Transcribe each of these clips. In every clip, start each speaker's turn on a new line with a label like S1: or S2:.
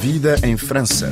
S1: Vida em França.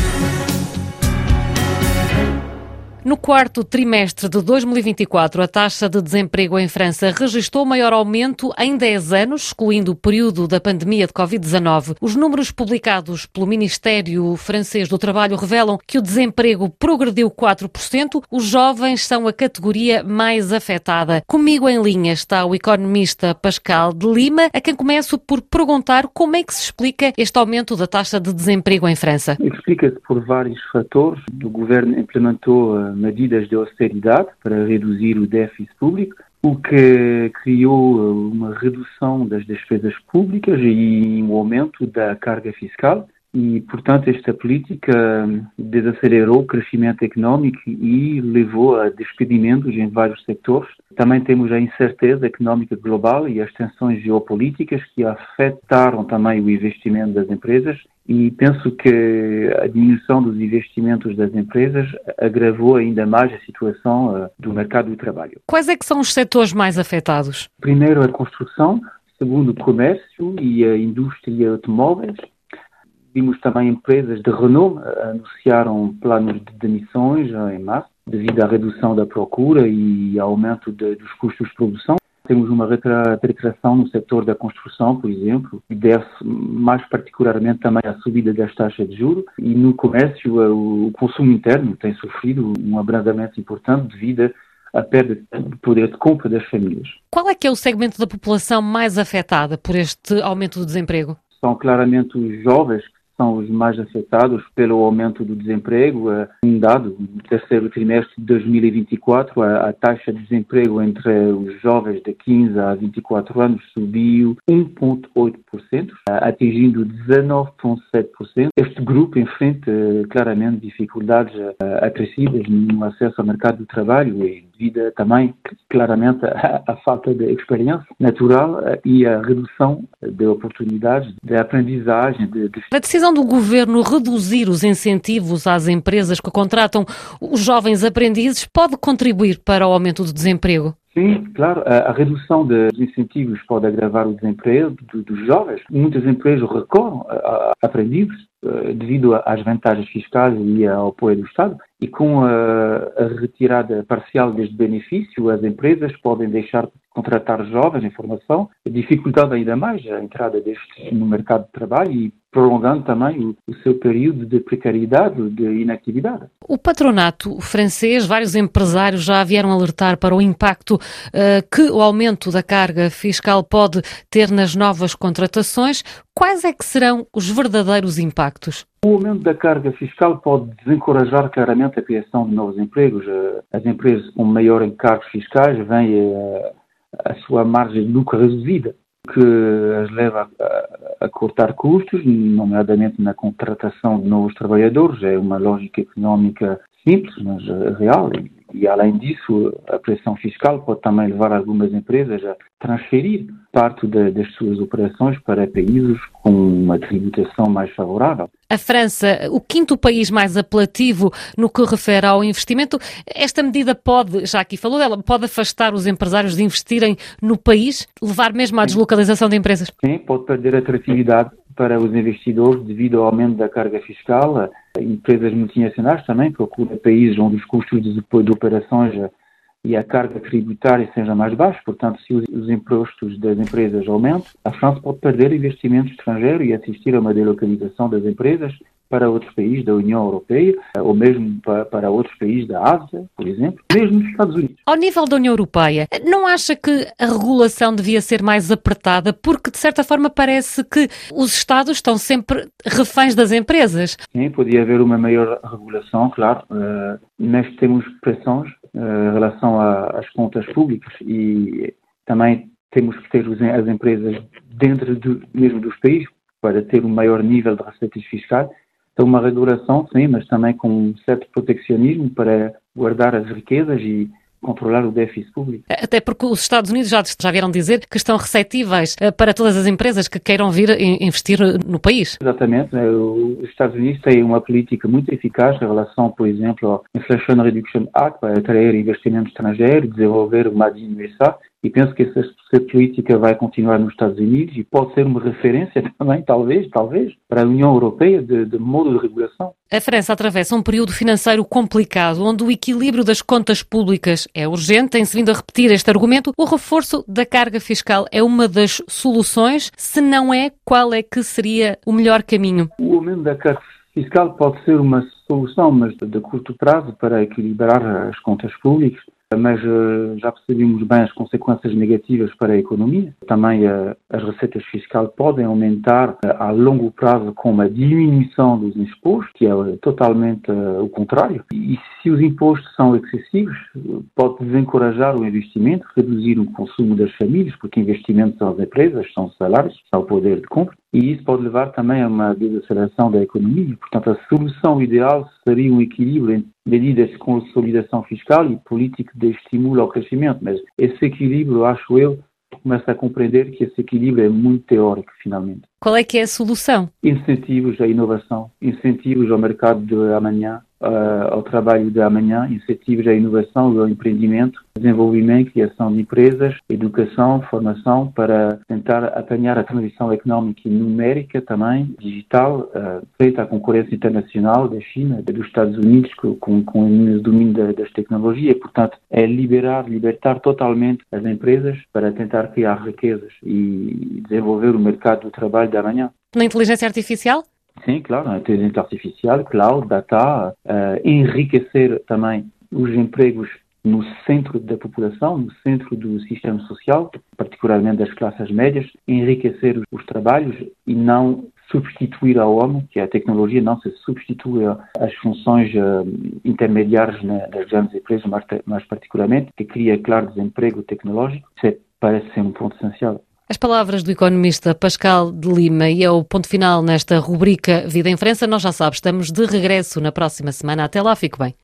S2: No quarto trimestre de 2024, a taxa de desemprego em França registrou o maior aumento em 10 anos, excluindo o período da pandemia de Covid-19. Os números publicados pelo Ministério francês do Trabalho revelam que o desemprego progrediu 4%. Os jovens são a categoria mais afetada. Comigo em linha está o economista Pascal de Lima, a quem começo por perguntar como é que se explica este aumento da taxa de desemprego em França.
S3: Explica-se por vários fatores. O governo implementou medidas de austeridade para reduzir o déficit público, o que criou uma redução das despesas públicas e um aumento da carga fiscal. E, portanto, esta política desacelerou o crescimento económico e levou a despedimentos em vários setores. Também temos a incerteza económica global e as tensões geopolíticas que afetaram também o investimento das empresas. E penso que a diminuição dos investimentos das empresas agravou ainda mais a situação do mercado do trabalho.
S2: Quais é que são os setores mais afetados?
S3: Primeiro, a construção. Segundo, o comércio e a indústria automóveis. Vimos também empresas de renome anunciaram planos de demissões em março, devido à redução da procura e ao aumento dos custos de produção. Temos uma retração no setor da construção, por exemplo, e deve-se mais particularmente também à subida das taxas de juros. E no comércio, o consumo interno tem sofrido um abrandamento importante devido à perda de poder de compra das famílias.
S2: Qual é que é o segmento da população mais afetada por este aumento do desemprego?
S3: São claramente os jovens, são os mais afetados pelo aumento do desemprego. Um dado, no terceiro trimestre de 2024, a taxa de desemprego entre os jovens de 15 a 24 anos subiu 1,8%, atingindo 19,7%. Este grupo enfrenta claramente dificuldades acrescidas no acesso ao mercado de trabalho e devido também claramente à falta de experiência natural e à redução de oportunidades de aprendizagem.
S2: A decisão do governo reduzir os incentivos às empresas que contratam os jovens aprendizes pode contribuir para o aumento do desemprego?
S3: Sim, claro. A redução dos incentivos pode agravar o desemprego dos jovens. Muitas empresas recorrem a aprendizes devido às vantagens fiscais e ao apoio do Estado. E com a retirada parcial deste benefício, as empresas podem deixar de contratar jovens em formação, dificultando ainda mais a entrada destes no mercado de trabalho e prolongando também o seu período de precariedade, de inatividade.
S2: O patronato francês, vários empresários já vieram alertar para o impacto que o aumento da carga fiscal pode ter nas novas contratações. Quais é que serão os verdadeiros impactos?
S3: O aumento da carga fiscal pode desencorajar claramente a criação de novos empregos. As empresas com maior encargos fiscais veem a sua margem de lucro reduzida, que as leva a cortar custos, nomeadamente na contratação de novos trabalhadores. É uma lógica económica simples, mas real. E, além disso, a pressão fiscal pode também levar algumas empresas a transferir parte das suas operações para países com uma tributação mais favorável.
S2: A França, o quinto país mais apelativo no que refere ao investimento, esta medida pode, já aqui falou dela, pode afastar os empresários de investirem no país, levar mesmo à deslocalização de empresas?
S3: Sim, pode perder atratividade para os investidores devido ao aumento da carga fiscal. Empresas multinacionais também procuram países onde os custos de operações e a carga tributária seja mais baixa. Portanto, se os impostos das empresas aumentam, a França pode perder investimento estrangeiro e assistir a uma delocalização das empresas para outros países da União Europeia ou mesmo para outros países da Ásia, por exemplo, mesmo nos Estados Unidos.
S2: Ao nível da União Europeia, não acha que a regulação devia ser mais apertada? Porque, de certa forma, parece que os Estados estão sempre reféns das empresas.
S3: Sim, podia haver uma maior regulação, claro, mas temos pressões em relação às contas públicas e também temos que ter as empresas dentro mesmo dos países para ter um maior nível de receitas fiscais. Então, uma regulação, sim, mas também com um certo proteccionismo para guardar as riquezas e controlar o déficit público.
S2: Até porque os Estados Unidos já vieram dizer que estão receptíveis para todas as empresas que queiram vir investir no país.
S3: Exatamente. Os Estados Unidos têm uma política muito eficaz em relação, por exemplo, ao Inflation Reduction Act para atrair investimento estrangeiro, desenvolver o Made in USA e penso que essa política vai continuar nos Estados Unidos e pode ser uma referência também, talvez, para a União Europeia de modo de regulação.
S2: A França atravessa um período financeiro complicado, onde o equilíbrio das contas públicas é urgente. Tem-se vindo a repetir este argumento. O reforço da carga fiscal é uma das soluções. Se não é, qual é que seria o melhor caminho?
S3: O aumento da carga fiscal pode ser uma solução, mas de curto prazo, para equilibrar as contas públicas. Mas já percebemos bem as consequências negativas para a economia. Também as receitas fiscais podem aumentar a longo prazo com uma diminuição dos impostos, que é totalmente o contrário. E se os impostos são excessivos, pode desencorajar o investimento, reduzir o consumo das famílias, porque investimentos são as empresas, são os salários, são o poder de compra. E isso pode levar também a uma desaceleração da economia. Portanto, a solução ideal seria um equilíbrio entre medidas de consolidação fiscal e política de estímulo ao crescimento. Mas esse equilíbrio, acho eu, começa a compreender que esse equilíbrio é muito teórico, finalmente.
S2: Qual é que é a solução?
S3: Incentivos à inovação, incentivos ao mercado de amanhã, ao trabalho de amanhã, incentivos à inovação, ao empreendimento, desenvolvimento, criação de empresas, educação, formação, para tentar apanhar a transição económica e numérica também, digital, feita à concorrência internacional da China, dos Estados Unidos, com o domínio das tecnologias. Portanto, é libertar totalmente as empresas para tentar criar riquezas e desenvolver o mercado do trabalho de amanhã.
S2: Na inteligência artificial?
S3: Sim, claro, a inteligência artificial, cloud, data, enriquecer também os empregos no centro da população, no centro do sistema social, particularmente das classes médias, enriquecer os trabalhos e não substituir ao homem, que a tecnologia não se substitui às funções intermediárias das grandes empresas, mais particularmente, que cria, claro, desemprego tecnológico. Isso parece ser um ponto essencial.
S2: As palavras do economista Pascal de Lima, e é o ponto final nesta rubrica Vida em França. Nós já sabes, estamos de regresso na próxima semana. Até lá, fique bem.